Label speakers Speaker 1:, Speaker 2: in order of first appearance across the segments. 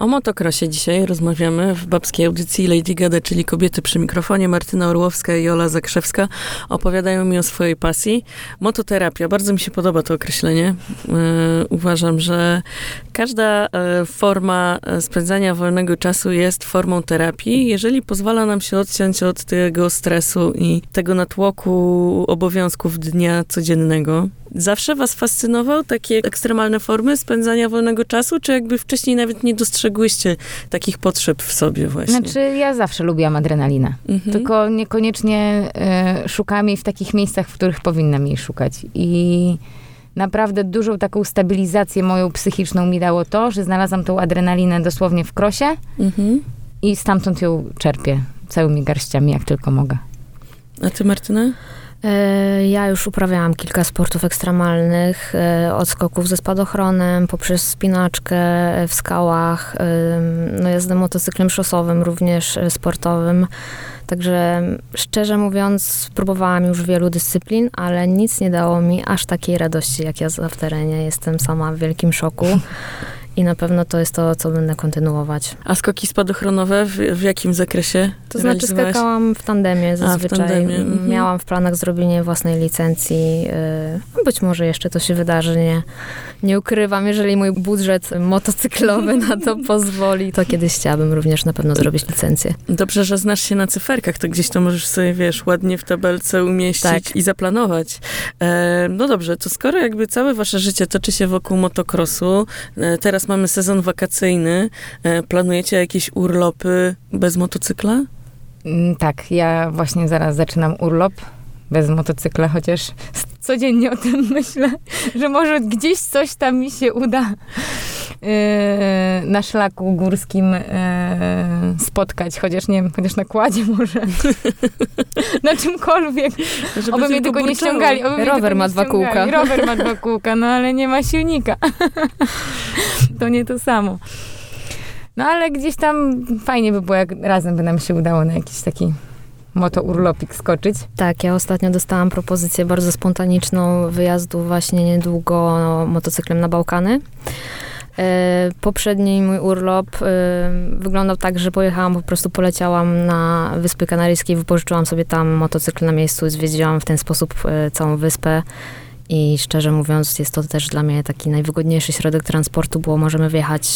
Speaker 1: O motocrossie dzisiaj rozmawiamy w babskiej audycji Lady Gada, czyli Kobiety przy mikrofonie. Martyna Orłowska i Ola Zakrzewska opowiadają mi o swojej pasji. Mototerapia. Bardzo mi się podoba to określenie. Uważam, że każda forma spędzania wolnego czasu jest formą terapii, jeżeli pozwala nam się odciąć od tego stresu i tego natłoku obowiązków dnia codziennego. Zawsze was fascynował takie ekstremalne formy spędzania wolnego czasu, czy jakby wcześniej nawet nie dostrzegłyście takich potrzeb w sobie właśnie?
Speaker 2: Znaczy, ja zawsze lubiłam adrenalinę. Tylko niekoniecznie szukam jej w takich miejscach, w których powinnam jej szukać. I naprawdę dużą taką stabilizację moją psychiczną mi dało to, że znalazłam tą adrenalinę dosłownie w krosie i stamtąd ją czerpię całymi garściami, jak tylko mogę.
Speaker 1: A ty, Martyna?
Speaker 3: Ja już uprawiałam kilka sportów ekstremalnych, od skoków ze spadochronem, poprzez wspinaczkę w skałach, jazdę motocyklem szosowym, również sportowym. Także szczerze mówiąc, próbowałam już wielu dyscyplin, ale nic nie dało mi aż takiej radości, jak jazda w terenie. Jestem sama w wielkim szoku. I na pewno to jest to, co będę kontynuować.
Speaker 1: A skoki spadochronowe w jakim zakresie?
Speaker 3: To znaczy skakałam w tandemie zazwyczaj.
Speaker 1: W tandemie.
Speaker 3: Miałam w planach zrobienie własnej licencji. Być może jeszcze to się wydarzy. Nie ukrywam, jeżeli mój budżet motocyklowy na to pozwoli, to kiedyś chciałabym również na pewno zrobić licencję.
Speaker 1: Dobrze, że znasz się na cyferkach, to gdzieś to możesz sobie, ładnie w tabelce umieścić i zaplanować. No dobrze, to skoro jakby całe wasze życie toczy się wokół motocrossu, teraz mamy sezon wakacyjny. Planujecie jakieś urlopy bez motocykla?
Speaker 2: Tak, ja właśnie zaraz zaczynam urlop bez motocykla, chociaż codziennie o tym myślę, że może gdzieś coś tam mi się uda na szlaku górskim spotkać, chociaż nie wiem, chociaż na kładzie może. Na czymkolwiek. Oby mnie tylko nie ściągali.
Speaker 3: Rower ma 2 kółka.
Speaker 2: Rower ma 2 kółka, no ale nie ma silnika. To nie to samo. No ale gdzieś tam fajnie by było, jak razem by nam się udało na jakiś taki motourlopik skoczyć.
Speaker 3: Tak, ja ostatnio dostałam propozycję bardzo spontaniczną wyjazdu właśnie niedługo motocyklem na Bałkany. Poprzedni mój urlop wyglądał tak, że poleciałam na Wyspy Kanaryjskie, wypożyczyłam sobie tam motocykl na miejscu, zwiedziłam w ten sposób całą wyspę i szczerze mówiąc jest to też dla mnie taki najwygodniejszy środek transportu, bo możemy wjechać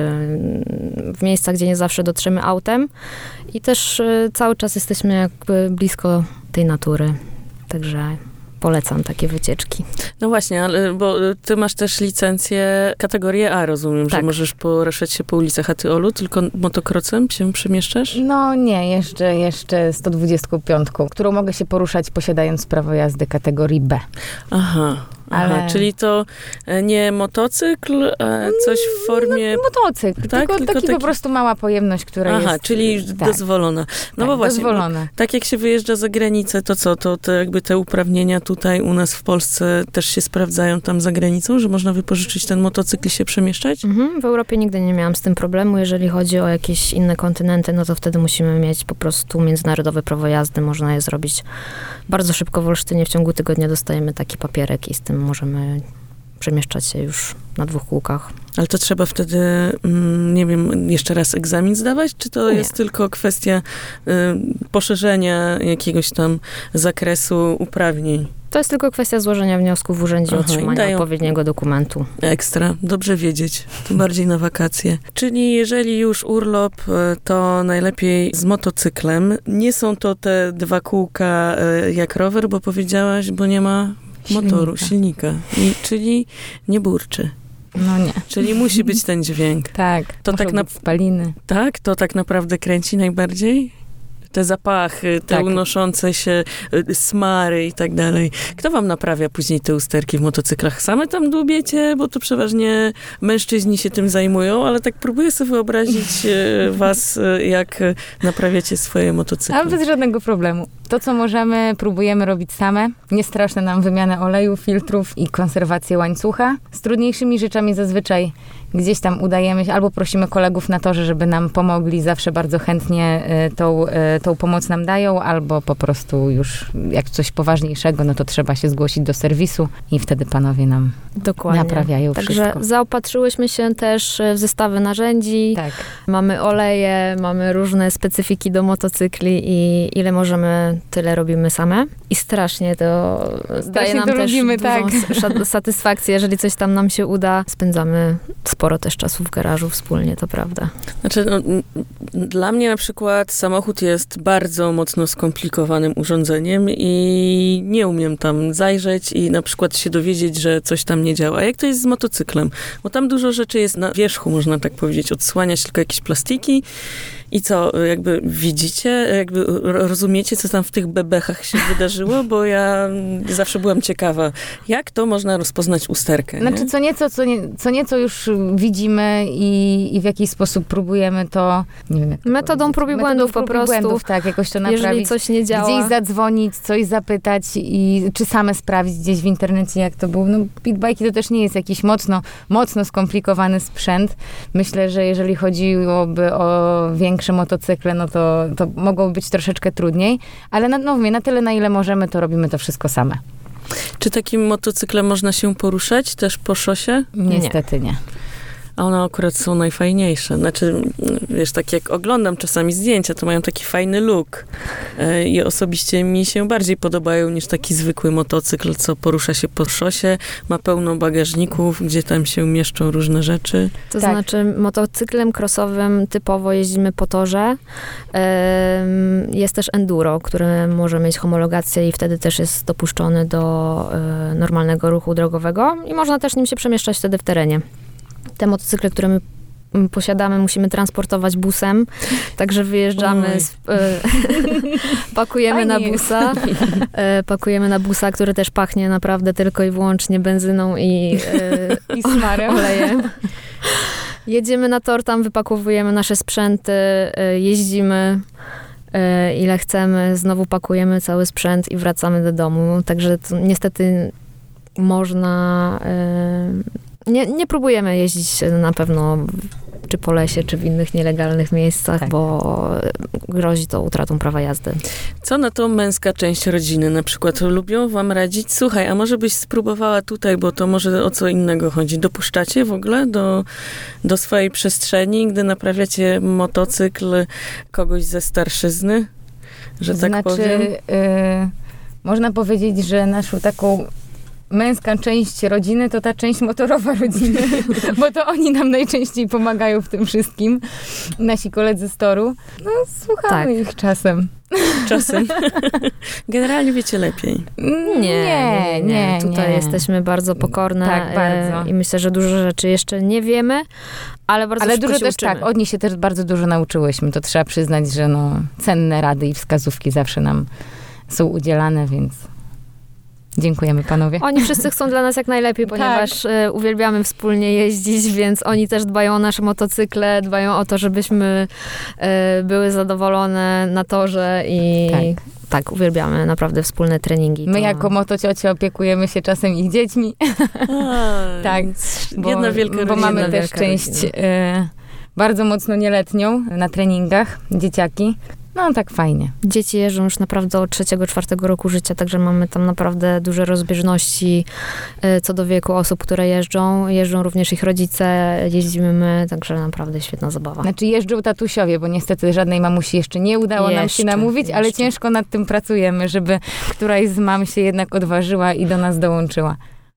Speaker 3: w miejsca, gdzie nie zawsze dotrzemy autem i też cały czas jesteśmy jakby blisko tej natury, także polecam takie wycieczki.
Speaker 1: No właśnie, ale bo ty masz też licencję kategorię A, rozumiem,
Speaker 3: tak,
Speaker 1: że możesz poruszać się po ulicach, a ty, Olu, tylko motokrocem się przemieszczasz?
Speaker 2: No nie, jeszcze 125, którą mogę się poruszać posiadając prawo jazdy kategorii B.
Speaker 1: Aha, czyli to nie motocykl, a coś w formie...
Speaker 2: No, motocykl,
Speaker 1: tak?
Speaker 2: tylko taki po prostu mała pojemność, która jest...
Speaker 1: czyli dozwolona. No bo właśnie,
Speaker 2: dozwolona.
Speaker 1: Tak jak się wyjeżdża za granicę, to co? To jakby te uprawnienia tutaj u nas w Polsce też się sprawdzają tam za granicą, że można wypożyczyć ten motocykl i się przemieszczać?
Speaker 3: W Europie nigdy nie miałam z tym problemu. Jeżeli chodzi o jakieś inne kontynenty, no to wtedy musimy mieć po prostu międzynarodowe prawo jazdy. Można je zrobić bardzo szybko w Olsztynie. W ciągu tygodnia dostajemy taki papierek i z tym możemy przemieszczać się już na 2 kółkach.
Speaker 1: Ale to trzeba wtedy, nie wiem, jeszcze raz egzamin zdawać? Czy to jest tylko kwestia poszerzenia jakiegoś tam zakresu uprawnień?
Speaker 3: To jest tylko kwestia złożenia wniosku w urzędzie, otrzymania odpowiedniego dokumentu.
Speaker 1: Ekstra, dobrze wiedzieć, tym bardziej na wakacje. Czyli jeżeli już urlop, to najlepiej z motocyklem. Nie są to te 2 kółka jak rower, bo powiedziałaś, bo nie ma motoru, silnika. Czyli nie burczy.
Speaker 2: No nie.
Speaker 1: Czyli musi być ten dźwięk.
Speaker 2: Tak, to tak spaliny.
Speaker 1: Tak? To tak naprawdę kręci najbardziej? Te zapachy, te unoszące się smary i tak dalej. Kto wam naprawia później te usterki w motocyklach? Same tam dłubiecie, bo to przeważnie mężczyźni się tym zajmują, ale tak próbuję sobie wyobrazić was, jak naprawiacie swoje motocykle.
Speaker 2: A bez żadnego problemu. To, co możemy, próbujemy robić same. Nie straszne nam wymiana oleju, filtrów i konserwację łańcucha. Z trudniejszymi rzeczami zazwyczaj gdzieś tam udajemy się, albo prosimy kolegów na torze, żeby nam pomogli, zawsze bardzo chętnie tą pomoc nam dają, albo po prostu już jak coś poważniejszego, no to trzeba się zgłosić do serwisu i wtedy panowie nam naprawiają wszystko.
Speaker 3: Także zaopatrzyłyśmy się też w zestawy narzędzi,
Speaker 2: tak.
Speaker 3: Mamy oleje, mamy różne specyfiki do motocykli i ile możemy, tyle robimy same. I strasznie to daje nam też dużą satysfakcję, jeżeli coś tam nam się uda. Spędzamy sporo też czasu w garażu wspólnie, to prawda.
Speaker 1: Znaczy, dla mnie na przykład samochód jest bardzo mocno skomplikowanym urządzeniem i nie umiem tam zajrzeć i na przykład się dowiedzieć, że coś tam nie działa. A jak to jest z motocyklem? Bo tam dużo rzeczy jest na wierzchu, można tak powiedzieć. Odsłania się tylko jakieś plastiki i co, jakby widzicie, jakby rozumiecie, co tam w tych bebechach się wydarzyło? Bo ja zawsze byłam ciekawa, jak to można rozpoznać usterkę.
Speaker 2: Znaczy,
Speaker 1: nie?
Speaker 2: co nieco już widzimy i w jakiś sposób próbujemy to, nie wiem jak to
Speaker 3: metodą prób i błędów po prostu.
Speaker 2: Tak, jakoś to naprawić.
Speaker 3: Jeżeli coś nie działa.
Speaker 2: Gdzieś zadzwonić, coś zapytać czy same sprawdzić gdzieś w internecie, jak to było. No, pitbajki to też nie jest jakiś mocno skomplikowany sprzęt. Myślę, że jeżeli chodziłoby o większe motocykle, no to mogłoby być troszeczkę trudniej, ale na tyle, na ile możemy, to robimy to wszystko same.
Speaker 1: Czy takim motocyklem można się poruszać też po szosie?
Speaker 2: Niestety nie.
Speaker 1: A one akurat są najfajniejsze. Znaczy, wiesz, tak jak oglądam czasami zdjęcia, to mają taki fajny look. I osobiście mi się bardziej podobają niż taki zwykły motocykl, co porusza się po szosie, ma pełno bagażników, gdzie tam się mieszczą różne rzeczy.
Speaker 3: To znaczy, motocyklem crossowym typowo jeździmy po torze. Jest też enduro, który może mieć homologację i wtedy też jest dopuszczony do normalnego ruchu drogowego i można też nim się przemieszczać wtedy w terenie. Te motocykle, które my posiadamy, musimy transportować busem, także wyjeżdżamy, pakujemy na busa, który też pachnie naprawdę tylko i wyłącznie benzyną i
Speaker 2: smarem,
Speaker 3: olejem. Jedziemy na tor, tam wypakowujemy nasze sprzęty, jeździmy ile chcemy, znowu pakujemy cały sprzęt i wracamy do domu, także to niestety można... Nie próbujemy jeździć na pewno czy po lesie, czy w innych nielegalnych miejscach, bo grozi to utratą prawa jazdy.
Speaker 1: Co na to męska część rodziny na przykład? Lubią wam radzić? Słuchaj, a może byś spróbowała tutaj, bo to może o co innego chodzi. Dopuszczacie w ogóle do swojej przestrzeni, gdy naprawiacie motocykl kogoś ze starszyzny? Że tak powiem?
Speaker 2: Można powiedzieć, że naszą taką męska część rodziny to ta część motorowa rodziny, bo to oni nam najczęściej pomagają w tym wszystkim, nasi koledzy z toru. No, słuchamy ich czasem.
Speaker 1: Czasem. Generalnie wiecie lepiej.
Speaker 3: Nie. Tutaj jesteśmy bardzo pokorne.
Speaker 2: Tak, bardzo.
Speaker 3: I myślę, że dużo rzeczy jeszcze nie wiemy, ale bardzo szybko
Speaker 2: dużo
Speaker 3: się
Speaker 2: też
Speaker 3: uczymy.
Speaker 2: tak, od nich się też bardzo dużo nauczyłyśmy. To trzeba przyznać, że cenne rady i wskazówki zawsze nam są udzielane, więc dziękujemy, panowie.
Speaker 3: Oni wszyscy chcą dla nas jak najlepiej, ponieważ uwielbiamy wspólnie jeździć, więc oni też dbają o nasze motocykle, dbają o to, żebyśmy były zadowolone na torze i tak, uwielbiamy naprawdę wspólne treningi.
Speaker 2: My jako motociocie opiekujemy się czasem ich dziećmi. Tak,
Speaker 1: jedna wielka rodzina.
Speaker 2: Bo mamy też część bardzo mocno nieletnią na treningach, dzieciaki. No tak fajnie.
Speaker 3: Dzieci jeżdżą już naprawdę od 3-4 roku życia, także mamy tam naprawdę duże rozbieżności co do wieku osób, które jeżdżą. Jeżdżą również ich rodzice, jeździmy my, także naprawdę świetna zabawa.
Speaker 2: Znaczy jeżdżą tatusiowie, bo niestety żadnej mamusi jeszcze nie udało nam się namówić, ale ciężko nad tym pracujemy, żeby któraś z mam się jednak odważyła i do nas dołączyła.